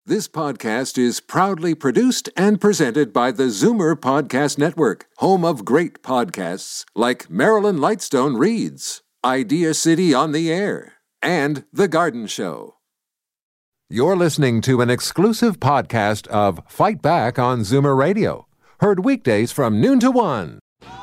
This podcast is proudly produced and presented by the Zoomer Podcast Network, home of great podcasts like Marilyn Lightstone Reads, Idea City on the Air, and The Garden Show. You're listening to an exclusive podcast of Fight Back on Zoomer Radio, heard weekdays from noon to 1.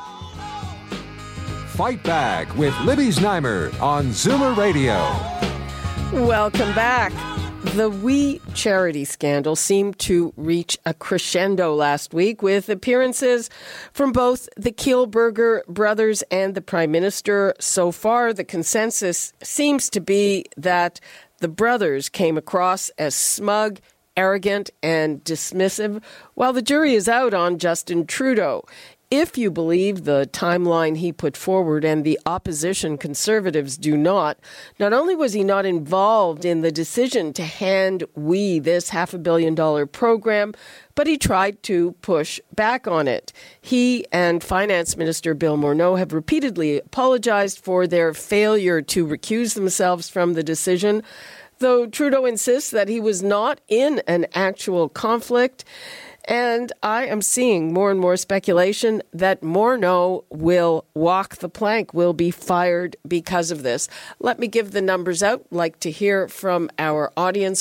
Fight Back with Libby Znaimer on Zoomer Radio. Welcome back. The We charity scandal seemed to reach a crescendo last week with appearances from both the Kielburger brothers and the Prime Minister. So far, the consensus seems to be that the brothers came across as smug, arrogant, and dismissive, while the jury is out on Justin Trudeau. If you believe the timeline he put forward and the opposition Conservatives do not only was he not involved in the decision to hand We this $500 million program, but he tried to push back on it. He and Finance Minister Bill Morneau have repeatedly apologized for their failure to recuse themselves from the decision, though Trudeau insists that he was not in an actual conflict. And I am seeing more and more speculation that Morneau will walk the plank, will be fired because of this. Let me give the numbers out. I'd like to hear from our audience,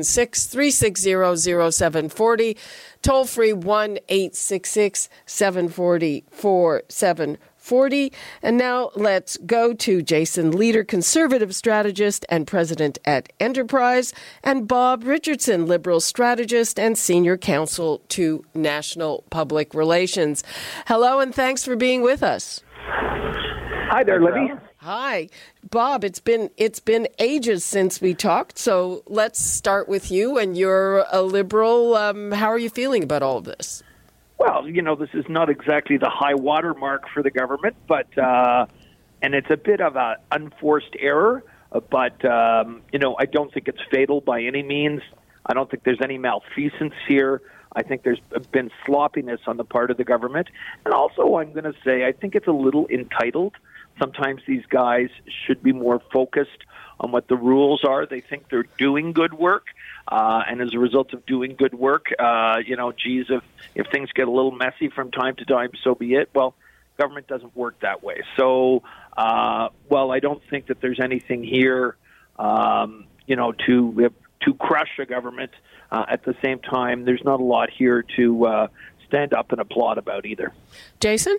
416-360-0740, toll free 1-866-740-4740. And now let's go to Jason Leader, Conservative strategist and president at Enterprise, and Bob Richardson, Liberal strategist and senior counsel to National Public Relations. Hello, and thanks for being with us. Hi there, Libby. Hi, Bob. It's been ages since we talked, so let's start with you. And you're a Liberal. How are you feeling about all of this? Well, this is not exactly the high water mark for the government, but and it's a bit of an unforced error, but I don't think it's fatal by any means. I don't think there's any malfeasance here. I think there's been sloppiness on the part of the government. And also, I'm going to say, I think it's a little entitled. Sometimes these guys should be more focused on what the rules are. They think they're doing good work. And as a result of doing good work, if things get a little messy from time to time, so be it. Well, government doesn't work that way. So, I don't think that there's anything here, to crush a government. At the same time, there's not a lot here to stand up and applaud about either. Jason?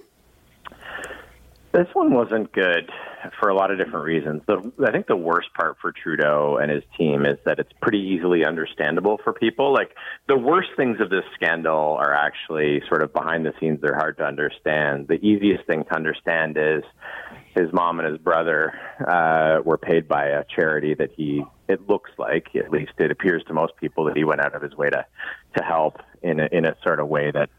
This one wasn't good for a lot of different reasons. I think the worst part for Trudeau and his team is that it's pretty easily understandable for people. Like, the worst things of this scandal are actually sort of behind the scenes. They're hard to understand. The easiest thing to understand is his mom and his brother were paid by a charity that it looks like, at least it appears to most people, that he went out of his way to help in a sort of way that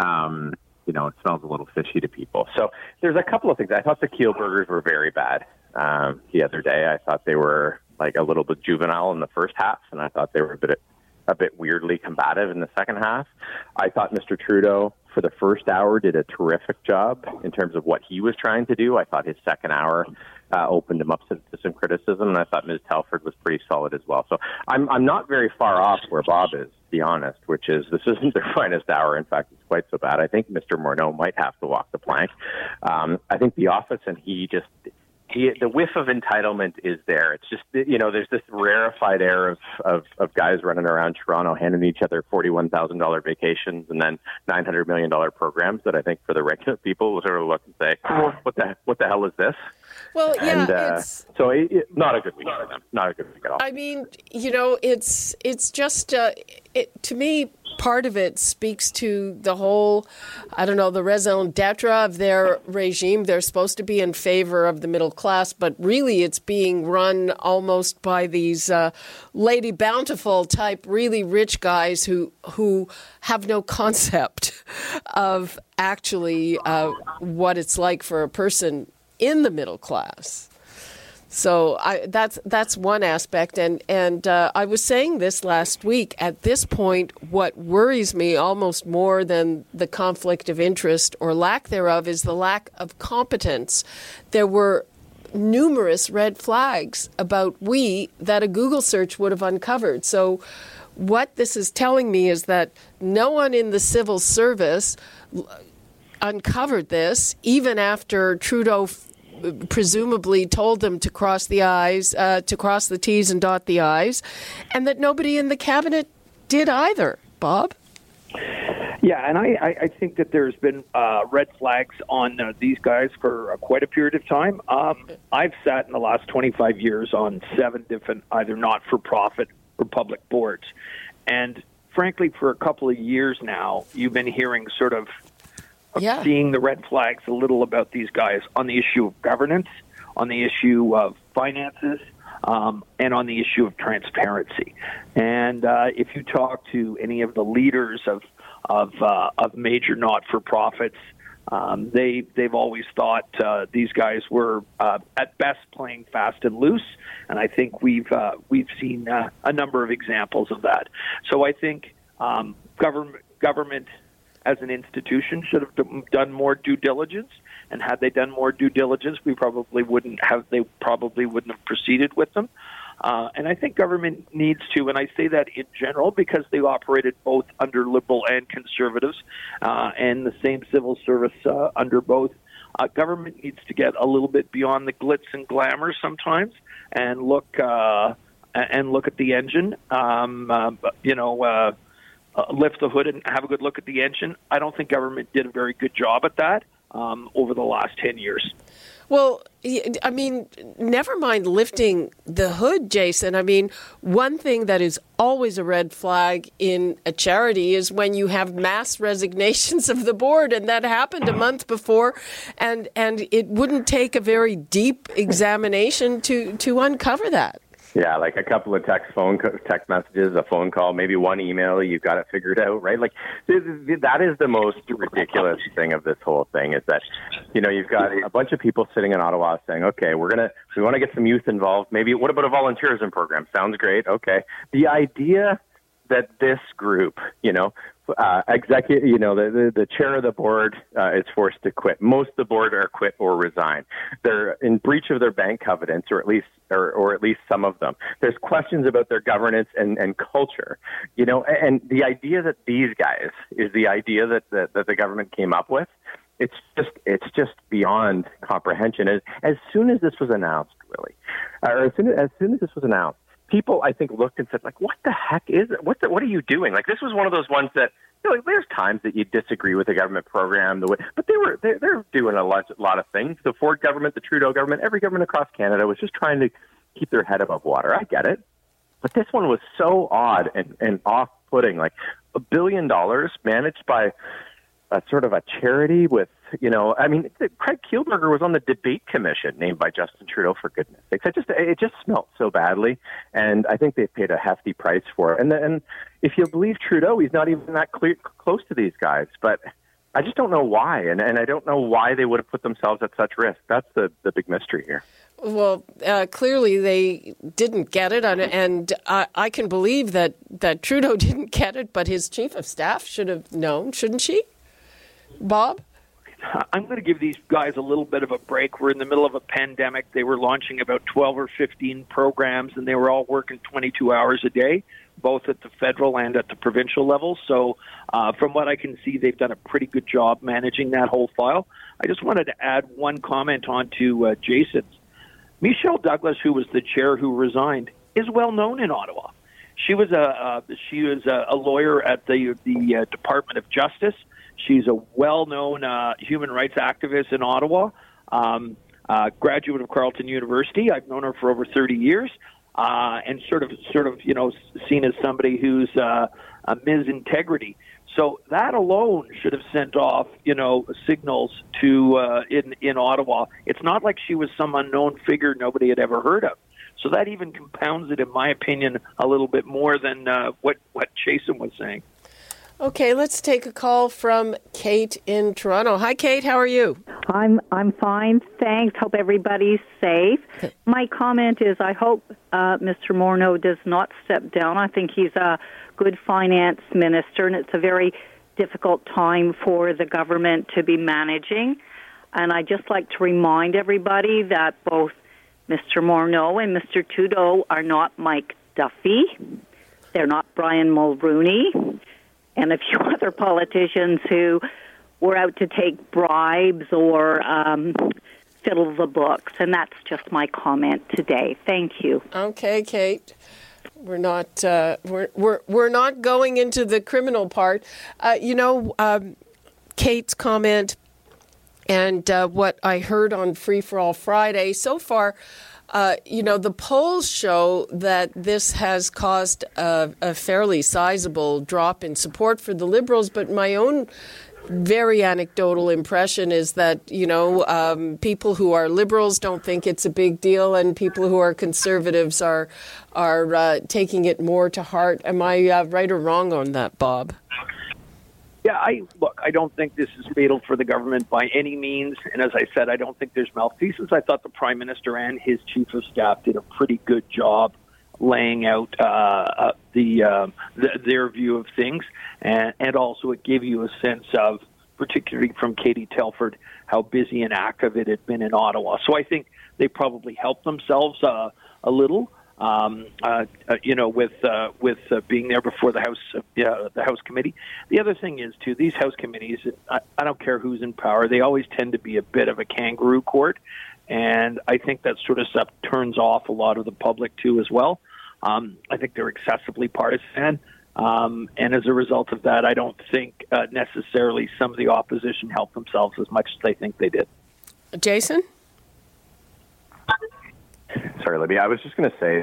it smells a little fishy to people. So there's a couple of things. I thought the Kielburgers were very bad the other day. I thought they were like a little bit juvenile in the first half, and I thought they were a bit weirdly combative in the second half. I thought Mr. Trudeau, for the first hour, did a terrific job in terms of what he was trying to do. I thought his second hour opened him up to some criticism, and I thought Ms. Telford was pretty solid as well. So I'm not very far off where Bob is, to be honest, which is this isn't their finest hour. In fact, it's quite so bad. I think Mr. Morneau might have to walk the plank. I think the office and the whiff of entitlement is there. It's just, there's this rarefied air of guys running around Toronto handing each other $41,000 vacations and then $900 million programs that I think for the regular people will sort of look and say, what the hell is this? Well, yeah, so not a good week for them. Not a good week at all. I mean, it's just, to me, part of it speaks to the whole, the raison d'etre of their regime. They're supposed to be in favor of the middle class, but really it's being run almost by these Lady Bountiful type, really rich guys who have no concept of actually what it's like for a person in the middle class. So that's one aspect. And I was saying this last week. At this point, what worries me almost more than the conflict of interest or lack thereof is the lack of competence. There were numerous red flags about We that a Google search would have uncovered. So what this is telling me is that no one in the civil service uncovered this, even after Trudeau presumably told them to cross the I's, to cross the T's and dot the I's, and that nobody in the cabinet did either. Bob? Yeah, and I think that there's been red flags on these guys for quite a period of time. I've sat in the last 25 years on 7 different either not-for-profit or public boards. And frankly, for a couple of years now, you've been hearing sort of seeing the red flags a little about these guys on the issue of governance, on the issue of finances, and on the issue of transparency. And if you talk to any of the leaders of major not-for-profits, they've always thought these guys were at best playing fast and loose, and I think we've seen a number of examples of that. So I think government as an institution should have done more due diligence, and had they done more due diligence, they probably wouldn't have proceeded with them. And I think government needs to, and I say that in general because they operated both under Liberal and Conservatives, and the same civil service under both. Government needs to get a little bit beyond the glitz and glamour sometimes, and look at the engine. Lift the hood and have a good look at the engine. I don't think government did a very good job at that over the last 10 years. Well, I mean, never mind lifting the hood, Jason. I mean, one thing that is always a red flag in a charity is when you have mass resignations of the board, and that happened a month before, and it wouldn't take a very deep examination to uncover that. Yeah, like a couple of text messages, a phone call, maybe one email, you've got it figured out, right? Like, that is the most ridiculous thing of this whole thing is that, you've got a bunch of people sitting in Ottawa saying, okay, we want to get some youth involved. Maybe, what about a volunteerism program? Sounds great. Okay. The idea that this group, the chair of the board is forced to quit. Most of the board are quit or resign. They're in breach of their bank covenants, or at least some of them. There's questions about their governance and culture, and the idea that these guys is the idea that the government came up with. It's just beyond comprehension. As soon as this was announced, really, or as soon as this was announced, people, I think, looked and said, like, what the heck is it? What are you doing? Like, this was one of those ones that, there's times that you disagree with the government program, but they're doing a lot of things. The Ford government, the Trudeau government, every government across Canada was just trying to keep their head above water. I get it. But this one was so odd and off-putting, like $1 billion managed by a sort of a charity with, Craig Kielburger was on the debate commission named by Justin Trudeau, for goodness sakes. It just smelled so badly, and I think they paid a hefty price for it. And if you believe Trudeau, he's not even that close to these guys, but I just don't know why, and I don't know why they would have put themselves at such risk. That's the big mystery here. Well, clearly they didn't get it, and I can believe that Trudeau didn't get it, but his chief of staff should have known, shouldn't she? Bob? I'm going to give these guys a little bit of a break. We're in the middle of a pandemic. They were launching about 12 or 15 programs, and they were all working 22 hours a day, both at the federal and at the provincial level. So from what I can see, they've done a pretty good job managing that whole file. I just wanted to add one comment on to Jason's. Michelle Douglas, who was the chair who resigned, is well known in Ottawa. She was a lawyer at the Department of Justice. She's a well-known human rights activist in Ottawa, graduate of Carleton University. I've known her for over 30 years, and sort of, seen as somebody who's a Ms. Integrity. So that alone should have sent off, signals to in Ottawa. It's not like she was some unknown figure nobody had ever heard of. So that even compounds it, in my opinion, a little bit more than what Jason was saying. Okay, let's take a call from Kate in Toronto. Hi, Kate. How are you? I'm fine, thanks. Hope everybody's safe. Okay. My comment is I hope Mr. Morneau does not step down. I think he's a good finance minister, and it's a very difficult time for the government to be managing. And I'd just like to remind everybody that both Mr. Morneau and Mr. Trudeau are not Mike Duffy. They're not Brian Mulroney and a few other politicians who were out to take bribes or fiddle the books. And that's just my comment today. Thank you. Okay, Kate. We're not we're not going into the criminal part. Kate's comment and what I heard on Free for All Friday so far. The polls show that this has caused a fairly sizable drop in support for the Liberals, but my own very anecdotal impression is that, people who are Liberals don't think it's a big deal, and people who are Conservatives are taking it more to heart. Am I right or wrong on that, Bob? Yeah, I don't think this is fatal for the government by any means. And as I said, I don't think there's malfeasance. I thought the Prime Minister and his Chief of Staff did a pretty good job laying out their view of things. And also it gave you a sense of, particularly from Katie Telford, how busy and active it had been in Ottawa. So I think they probably helped themselves a little. With being there before the House committee. The other thing is, too, these House committees, I don't care who's in power, they always tend to be a bit of a kangaroo court, and I think that sort of stuff turns off a lot of the public, too, as well. I think they're excessively partisan, and as a result of that, I don't think necessarily some of the opposition helped themselves as much as they think they did. Jason? Sorry, Libby. I was just going to say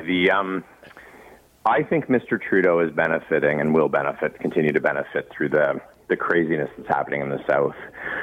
I think Mr. Trudeau is benefiting and will continue to benefit through the craziness that's happening in the South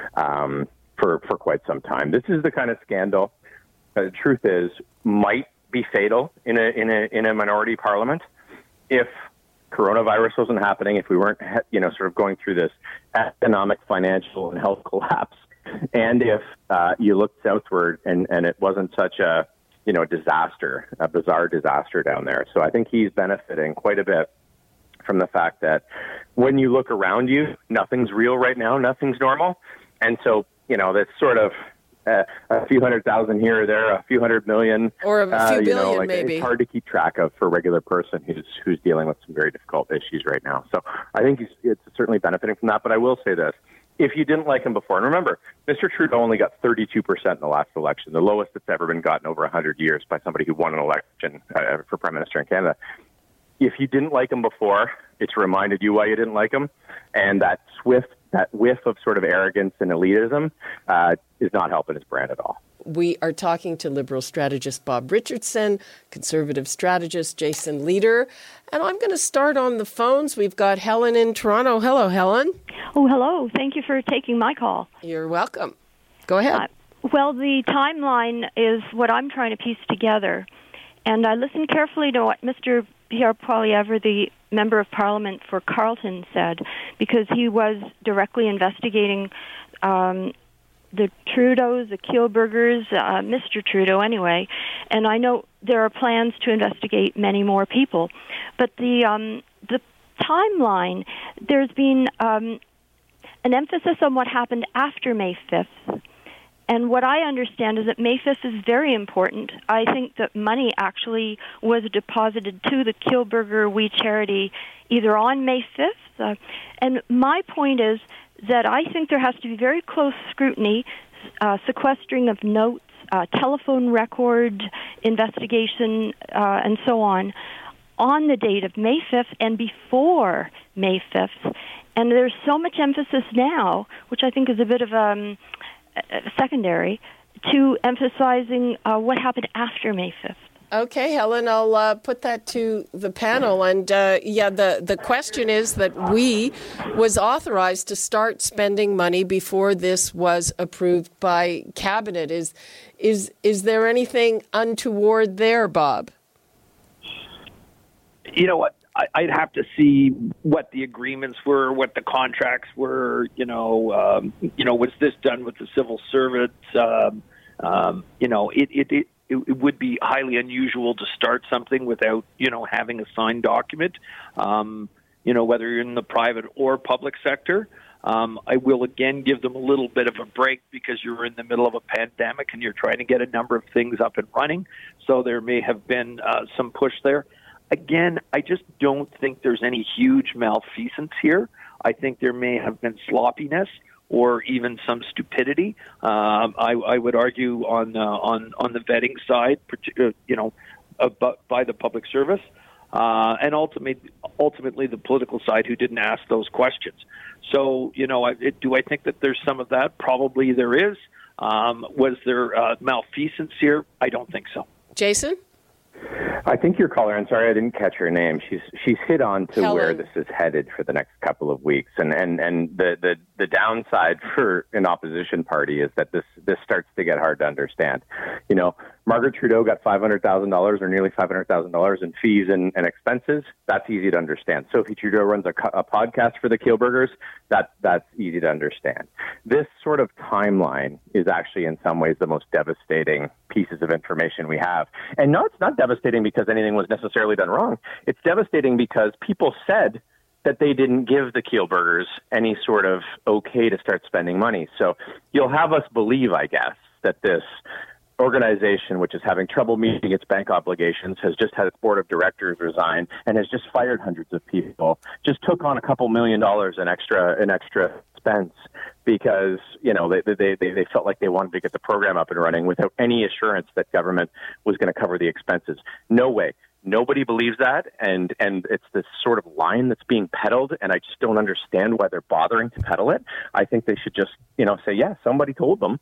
for quite some time. This is the kind of scandal, the truth is, might be fatal in a minority parliament if coronavirus wasn't happening, if we weren't sort of going through this economic, financial, and health collapse, and if you looked southward and it wasn't such a disaster, a bizarre disaster down there. So I think he's benefiting quite a bit from the fact that when you look around you, nothing's real right now, nothing's normal. And so, that's sort of a few 100,000 here or there, a few 100 million. Or a few billion, maybe. It's hard to keep track of for a regular person who's dealing with some very difficult issues right now. So I think it's certainly benefiting from that. But I will say this. If you didn't like him before, and remember, Mr. Trudeau only got 32% in the last election, the lowest that's ever been gotten over 100 years by somebody who won an election for Prime Minister in Canada. If you didn't like him before, it's reminded you why you didn't like him, and that whiff of sort of arrogance and elitism is not helping his brand at all. We are talking to Liberal strategist Bob Richardson, Conservative strategist Jason Leader, and I'm going to start on the phones. We've got Helen in Toronto. Hello, Helen. Oh, hello. Thank you for taking my call. You're welcome. Go ahead. Well, the timeline is what I'm trying to piece together, and I listened carefully to what Mr. Pierre Poilievre, the Member of Parliament for Carleton, said, because he was directly investigating the Trudeaus, the Kielburgers, Mr. Trudeau anyway, and I know there are plans to investigate many more people. But the timeline, there's been an emphasis on what happened after May 5th. And what I understand is that May 5th is very important. I think that money actually was deposited to the Kielburger We Charity either on May 5th. And my point is that I think there has to be very close scrutiny, sequestering of notes, telephone record investigation, and so on the date of May 5th and before May 5th. And there's so much emphasis now, which I think is a bit of secondary, to emphasizing what happened after May 5th. Okay, Helen, I'll put that to the panel. And the question is that we was authorized to start spending money before this was approved by Cabinet. Is there anything untoward there, Bob? You know what? I'd have to see what the agreements were, what the contracts were. Was this done with the civil servants? It would be highly unusual to start something without, having a signed document, whether you're in the private or public sector. I will again give them a little bit of a break because you're in the middle of a pandemic and you're trying to get a number of things up and running. So there may have been some push there. Again, I just don't think there's any huge malfeasance here. I think there may have been sloppiness or even some stupidity. I would argue on the vetting side, by the public service, and ultimately the political side who didn't ask those questions. So, do I think that there's some of that? Probably there is. Was there malfeasance here? I don't think so. Jason? I think your caller, I'm sorry I didn't catch her name. She's hit on to Helen. where this is headed for the next couple of weeks, and the downside for an opposition party is that this starts to get hard to understand. Margaret Trudeau got $500,000 or nearly $500,000 in fees and expenses. That's easy to understand. Sophie Trudeau runs a podcast for the Kielburgers. That's easy to understand. This sort of timeline is actually in some ways the most devastating pieces of information we have. And no, it's not devastating because anything was necessarily done wrong. It's devastating because people said that they didn't give the Kielburgers any sort of okay to start spending money. So you'll have us believe, I guess, that this organization, which is having trouble meeting its bank obligations, has just had its board of directors resign and has just fired hundreds of people, just took on a couple $1 million in extra expense because, they felt like they wanted to get the program up and running without any assurance that government was going to cover the expenses. No way. Nobody believes that, and it's this sort of line that's being peddled, and I just don't understand why they're bothering to peddle it. I think they should just, say, yeah, somebody told them,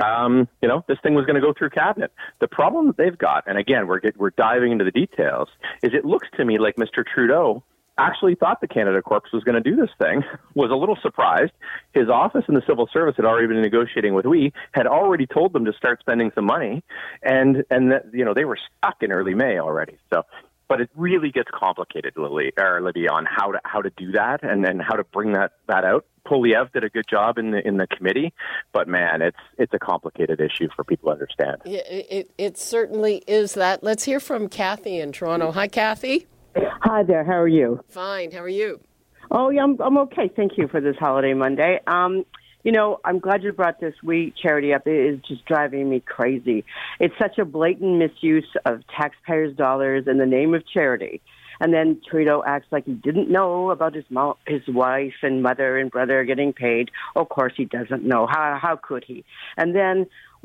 this thing was going to go through cabinet. The problem that they've got, and again, we're diving into the details, is it looks to me like Mr. Trudeau actually thought the Canada Corps was going to do this thing, was a little surprised. His office in the civil service had already been negotiating with had already told them to start spending some money, and that, they were stuck in early May already. So, but it really gets complicated, Libby, on how to do that and then how to bring that out. Poilievre did a good job in the committee, but man, it's a complicated issue for people to understand. Yeah, it certainly is that. Let's hear from Kathy in Toronto. Hi, Kathy. Hi there. How are you? Fine. How are you? Oh, yeah, I'm okay. Thank you for this holiday Monday. I'm glad you brought this We Charity up. It is just driving me crazy. It's such a blatant misuse of taxpayers' dollars in the name of charity. And then Trudeau acts like he didn't know about his wife and mother and brother getting paid. Of course he doesn't know. How could he? And then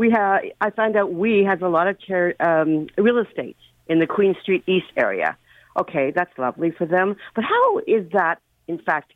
I find out We has a lot of real estate in the Queen Street East area. Okay, that's lovely for them. But how is that, in fact,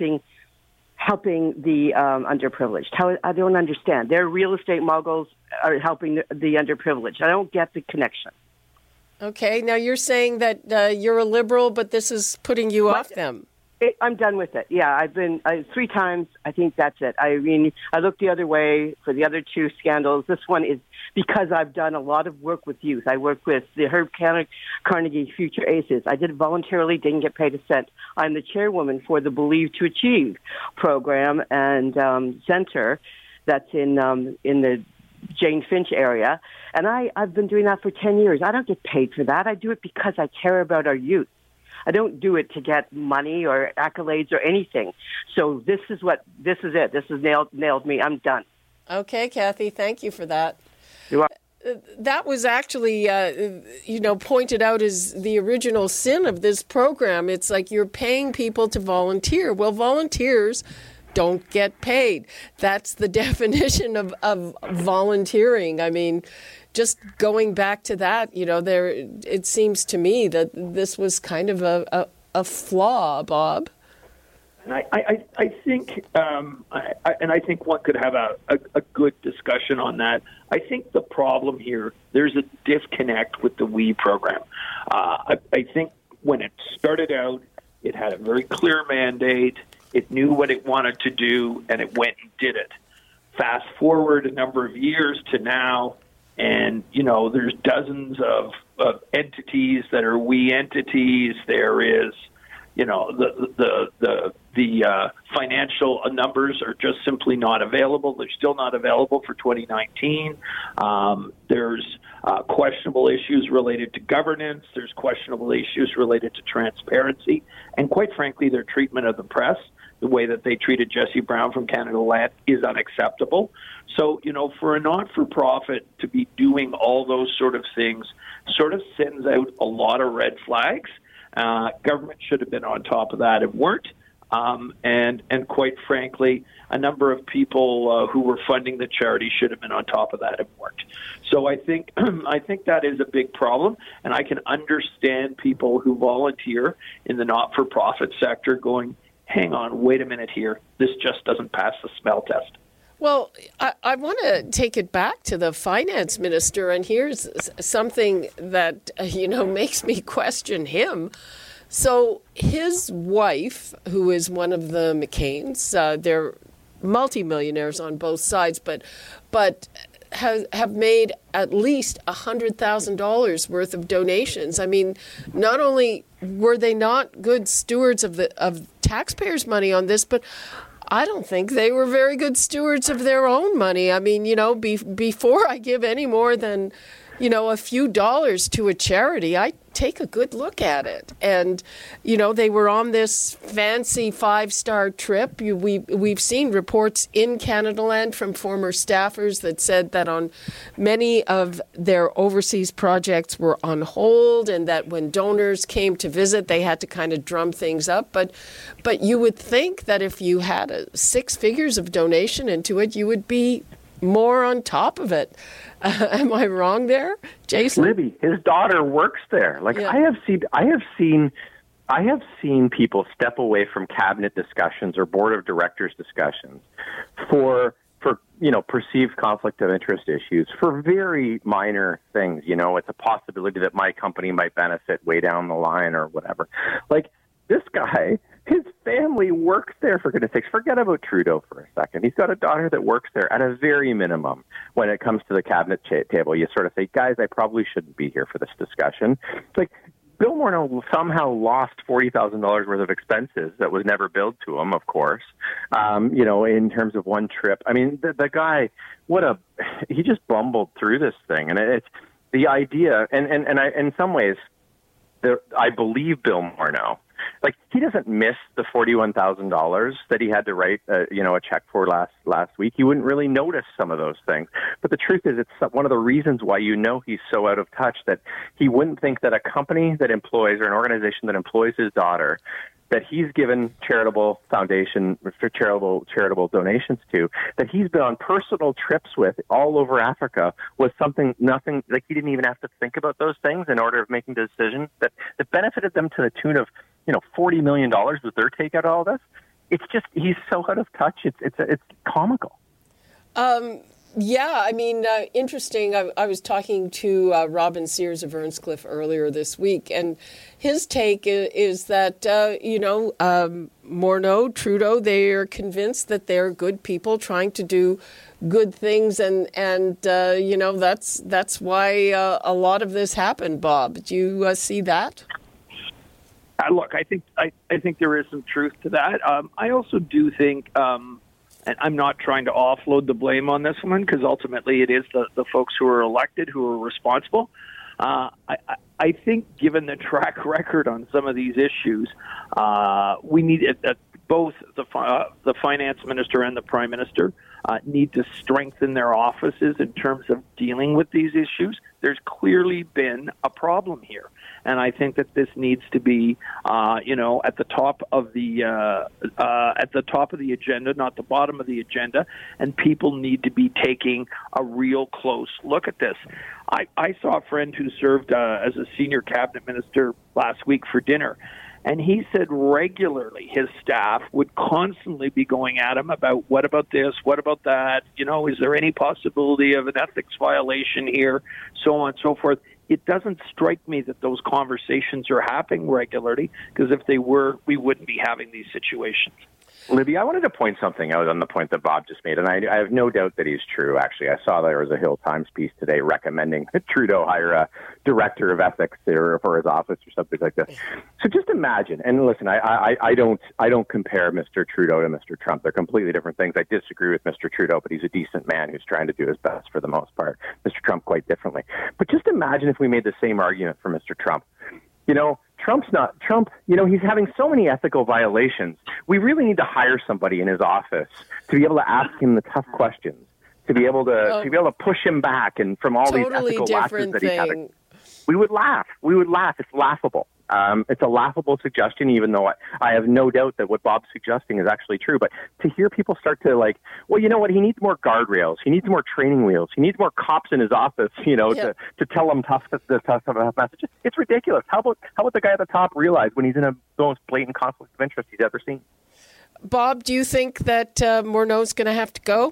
helping the underprivileged? I don't understand. Their real estate moguls are helping the underprivileged. I don't get the connection. Okay, now you're saying that you're a liberal, but this is putting you off them. I'm done with it. Yeah, I've been 3 times. I think that's it. I mean, I looked the other way for the other 2 scandals. This one is because I've done a lot of work with youth. I work with the Herb Carnegie Future Aces. I did it voluntarily, didn't get paid a cent. I'm the chairwoman for the Believe to Achieve program and center that's in the Jane Finch area. And I've been doing that for 10 years. I don't get paid for that. I do it because I care about our youth. I don't do it to get money or accolades or anything. So this is it. This has nailed me. I'm done. Okay, Kathy, thank you for that. You are. That was actually, pointed out as the original sin of this program. It's like you're paying people to volunteer. Well, volunteers don't get paid. That's the definition of volunteering. I mean, just going back to that, it seems to me that this was kind of a flaw, Bob. And I think, I think one could have a good discussion on that. I think the problem here, there's a disconnect with the We program. I think when it started out, it had a very clear mandate. It knew what it wanted to do, and it went and did it. Fast forward a number of years to now, and, there's dozens of entities that are We entities. There is, the financial numbers are just simply not available. They're still not available for 2019. There's questionable issues related to governance. There's questionable issues related to transparency. And quite frankly, their treatment of the press, the way that they treated Jesse Brown from Canada Land, is unacceptable. So, for a not-for-profit to be doing all those sort of things sort of sends out a lot of red flags. Government should have been on top of that and weren't. And quite frankly, a number of people who were funding the charity should have been on top of that and weren't. So I think that is a big problem, and I can understand people who volunteer in the not-for-profit sector going, hang on, wait a minute here, this just doesn't pass the smell test. Well, I want to take it back to the finance minister, and here's something that, makes me question him. So his wife, who is one of the McCains, they're multimillionaires on both sides, but have made at least $100,000 worth of donations. I mean, not only were they not good stewards of taxpayers' money on this, but I don't think they were very good stewards of their own money. I mean, before I give any more than, a few dollars to a charity, I take a good look at it. And, they were on this fancy 5-star trip. We've seen reports in Canadaland from former staffers that said that on many of their overseas projects were on hold, and that when donors came to visit, they had to kind of drum things up. But you would think that if you had 6 figures of donation into it, you would be more on top of it. Am I wrong there, Jason? Libby, his daughter works there. Yeah. I have seen people step away from cabinet discussions or board of directors discussions for perceived conflict of interest issues for very minor things. It's a possibility that my company might benefit way down the line or whatever. Like, this guy, his family works there, for goodness sakes. Forget about Trudeau for a second. He's got a daughter that works there at a very minimum. When it comes to the cabinet table, you sort of say, guys, I probably shouldn't be here for this discussion. It's like Bill Morneau somehow lost $40,000 worth of expenses that was never billed to him, of course, in terms of one trip. I mean, the guy, he just bumbled through this thing. And it's the idea, and I, in some ways, I believe Bill Morneau. Like, he doesn't miss the $41,000 that he had to write, a check for last week. He wouldn't really notice some of those things. But the truth is, it's one of the reasons why he's so out of touch, that he wouldn't think that a company that employs, or an organization that employs his daughter, that he's given charitable foundation for charitable donations to, that he's been on personal trips with all over Africa, was nothing like he didn't even have to think about those things in order of making the decision that benefited them to the tune of $40 million was their take out of all this. It's just, he's so out of touch. It's comical. Yeah, I mean, interesting. I was talking to Robin Sears of Earnscliffe earlier this week, and his take is that, Morneau, Trudeau, they are convinced that they're good people trying to do good things, and that's why a lot of this happened, Bob. Do you see that? Look, I think there is some truth to that. I also do think, and I'm not trying to offload the blame on this one, because ultimately it is the folks who are elected who are responsible. I think, given the track record on some of these issues, we need both the finance minister and the prime minister need to strengthen their offices in terms of dealing with these issues. There's clearly been a problem here, and I think that this needs to be, at the top of the agenda, not the bottom of the agenda. And people need to be taking a real close look at this. I saw a friend who served as a senior cabinet minister last week for dinner. And he said regularly his staff would constantly be going at him about, what about this, what about that, is there any possibility of an ethics violation here, so on and so forth. It doesn't strike me that those conversations are happening regularly, because if they were, we wouldn't be having these situations. Libby, I wanted to point something out on the point that Bob just made, and I have no doubt that he's true. Actually, I saw there was a Hill Times piece today recommending that Trudeau hire a director of ethics for his office or something like that. So just imagine, and listen, I don't compare Mr. Trudeau to Mr. Trump. They're completely different things. I disagree with Mr. Trudeau, but he's a decent man who's trying to do his best for the most part. Mr. Trump quite differently. But just imagine if we made the same argument for Mr. Trump. Trump, he's having so many ethical violations. We really need to hire somebody in his office to be able to ask him the tough questions, to be able to push him back and from all these ethical lapses that he's having. We would laugh. It's laughable. It's a laughable suggestion, even though I have no doubt that what Bob's suggesting is actually true. But to hear people start to well, you know what? He needs more guardrails. He needs more training wheels. He needs more cops in his office, to tell him tough messages. It's ridiculous. How about the guy at the top realize when he's in the most blatant conflict of interest he's ever seen? Bob, do you think that Morneau's going to have to go?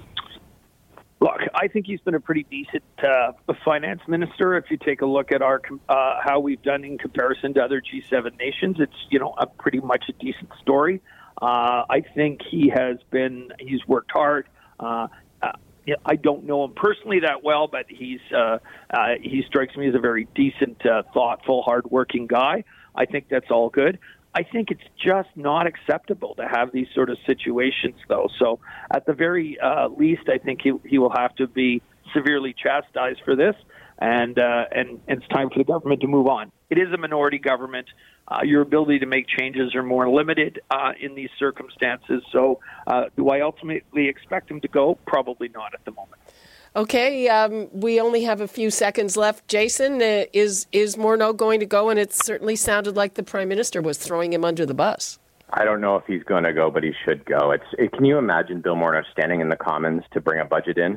Look, I think he's been a pretty decent finance minister. If you take a look at our how we've done in comparison to other G7 nations, it's a pretty much a decent story. I think he's worked hard. I don't know him personally that well, but he strikes me as a very decent, thoughtful, hardworking guy. I think that's all good. I think it's just not acceptable to have these sort of situations, though. So at the very least, I think he will have to be severely chastised for this, and it's time for the government to move on. It is a minority government. Your ability to make changes are more limited in these circumstances. So do I ultimately expect him to go? Probably not at the moment. Okay, we only have a few seconds left. Jason, is Morneau going to go? And it certainly sounded like the Prime Minister was throwing him under the bus. I don't know if he's going to go, but he should go. Can you imagine Bill Morneau standing in the Commons to bring a budget in?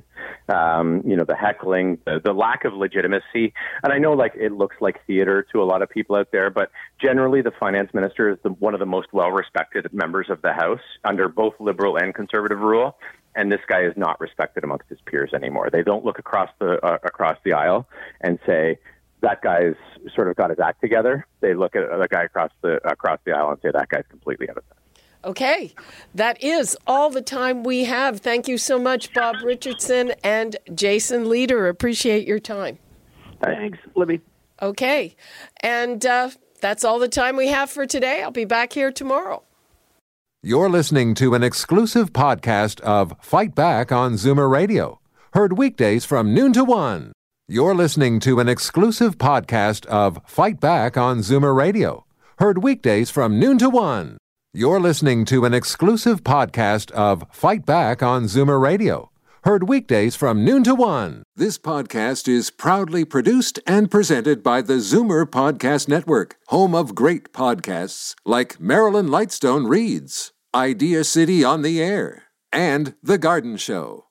The heckling, the lack of legitimacy. And I know it looks like theater to a lot of people out there, but generally the finance minister is one of the most well-respected members of the House under both Liberal and Conservative rule. And this guy is not respected amongst his peers anymore. They don't look across the aisle and say, that guy's sort of got his act together. They look at the guy across the aisle and say, that guy's completely out of touch. Okay, that is all the time we have. Thank you so much, Bob Richardson and Jason Leder. Appreciate your time. Thanks, Libby. Okay, and that's all the time we have for today. I'll be back here tomorrow. You're listening to an exclusive podcast of Fight Back on Zoomer Radio. Heard weekdays from noon to 1. You're listening to an exclusive podcast of Fight Back on Zoomer Radio. Heard weekdays from noon to 1. You're listening to an exclusive podcast of Fight Back on Zoomer Radio. Heard weekdays from noon to 1. This podcast is proudly produced and presented by the Zoomer Podcast Network, home of great podcasts like Marilyn Lightstone Reads, Idea City on the Air, and The Garden Show.